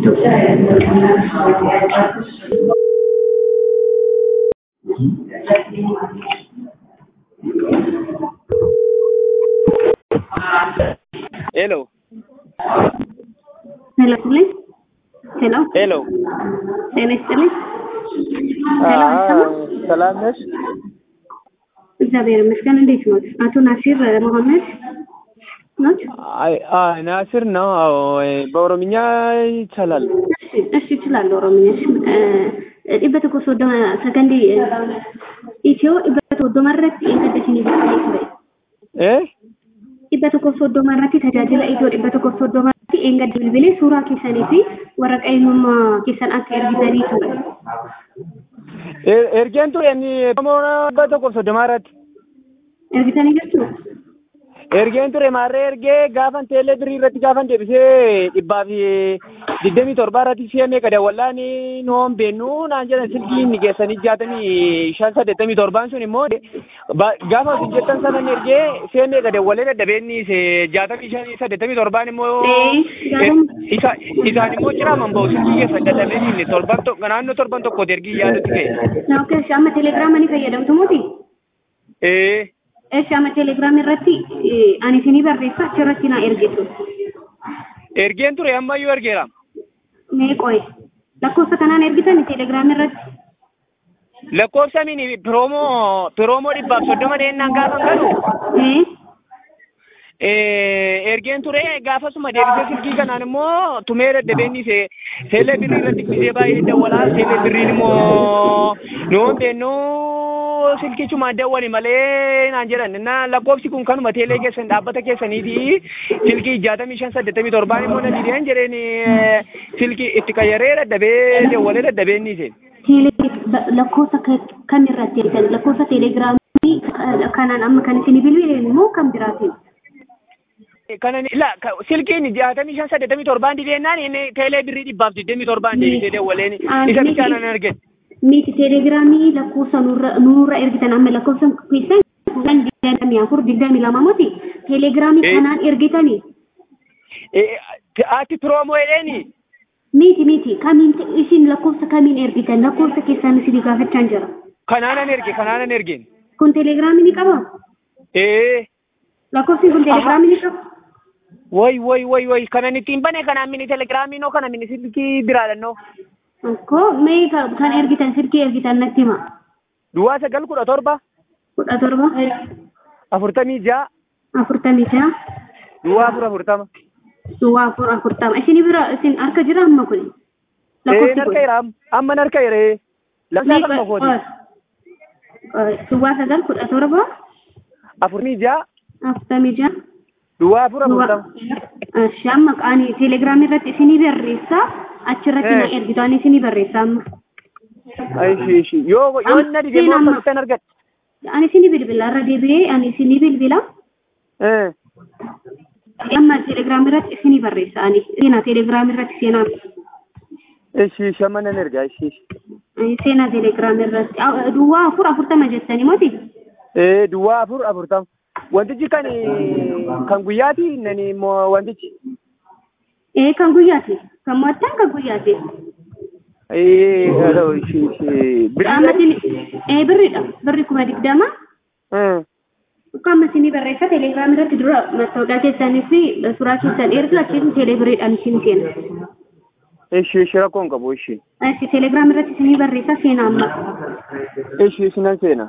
Hello. Hello, please. Hello. Hello. Please. Hello, sama. ሰላም ነሽ? እግዚአብሔር ይመስገን። እንዴት ነው? አቶ ናሲር መሐመድ ነው? አይ ናሲር ነው። በኦሮምኛ ይቻላል? እሺ እችላለሁ ኦሮምኛ። ኢበተ ኮሶዶ ሰከንዲ ኢትዮ ኢበተ ወዶ መረት እንከደሽኒ ቢልቢል ኢበተ ኮሶዶ መረት ተጃጅላ ኢትዮ ኢበተ ኮሶዶ መረት እንገድ ቢልቢል ሱራ ኪሰኒ ፊ ወረቀይኑማ ኪሰን አከ ኤርጊተኒ ቱረ ኤርጌንቱ የኒ ሞና ኢበተ ኮሶዶ መረት ኤርጊተኒ ገርቱ ኤርጌንቱ ረማረ ኤርጌ ጋፈን ቴሌ ብሪ ረት ጋፈን ደብሴ ዲባፊ ዲደሚ ቶርባራቲ ሲኤም ከደወላኒ ኖም ቤኑ ናንጀለ ስልኪ ንገሰኒ ጃተኒ ሻንሳ ደተሚ ቶርባን ሱን ሞ ጋፋ ሲጀተን ሰነን ኤርጌ ሲኤም ከደወለ ደበኒ ሴ ጃተሚ ሻንሳ ደተሚ ቶርባን ሞ ኢሳኒ ሞ ጭራ መንበው ስልኪ የፈደለበኒ ቶርባን ቶ ገናኖ ቶርባን ቶ ኮደርጊ ያሉት ከ ኦኬ ሻማ ቴሌግራም አኒ ፈየደምቱ ሞቲ Eshama telegram irratti ani sini barreessa achirratti na ergitu. Ergeen ture amma yoo ergeera. Mee qoy. Lakkoofsa kanaan ergitan telegram irratti. Lakkoofsa mini promo dhibbaaf 30 deennaan gaafa galu. Ergeen ture gaafasuma deebisee silkii kanaan immoo tumee deddeebiin seelee birrii irratti bisee baay'ee dawwalaa seelee birriin immoo noon beennoo silkichuma dawwali malee naan jedhan na lakkoofsi kun kanuma teelee keessan dhaabbata keessaniiti silkii 6587 immoo na dideen jedheen silkii itti qayyaree daddabee dawwalee daddabeen ni seen. Lakkoofsa kan irratti ergan lakkoofsa teelegiraamii kanaan amma kan isin bilbileen immoo kan biraatiin. Kanan la silkiin 6587 dideenaan inni teelee birrii dhibbaaf 27 deebisee dawwaleen isa bichaan argate. Miti telegramii lakkoofsa nurra ergitan amma lakkoofsa keessan kan digdami lama moti telegramii kanaan ergitani ati promo edeni miti kamiin isin lakkoofsa kamiin ergitan lakkoofsa keessan isin gaafachaan jira kanaanan ergin kun telegramii ni qaba lakkoofsi kun telegramii ni qaba way kanan ittiin bane kanaan mini telegramii no kana mini silkii biraadhanno Ko mee kan ergitan silkii ergitan natti hima. Duwwaa 917 46 Duwwaa 440 Duwwaa 440 isin bira isin harka jira amma kun. Harka jira amma harka jira. Lafa kan kooti. Duwwaa 917 46 Duwwaa 440 Shamma qaani telegramii irratti isin barreessa. Achirratti na ergitaan isin barreessama. Aishi yoo na deemo kan argat. Ani isin bilbila irra deebi'ee ani isin bilbila. Amma telegram irratti isin barreessa ani seenaa telegram irratti seenaa. Aishi shamana erga aishi. Seenaa telegram irratti duwwaa 440 jettanii moti. Duwwaa 440. Wantichi kan guyyaati nani wantichi. Kan guyyaati. Kan mattan kan guyyaati. Hello birriidha. Birri 20. Kan masini barreessa telegram irratti dura mattooqaa keessanii fi suuraa keessan erga achiin telegiriidhaan isin seena. Rakkoon qabu ishi. Telegram irratti isin barreessa seena amma. Sinan seena.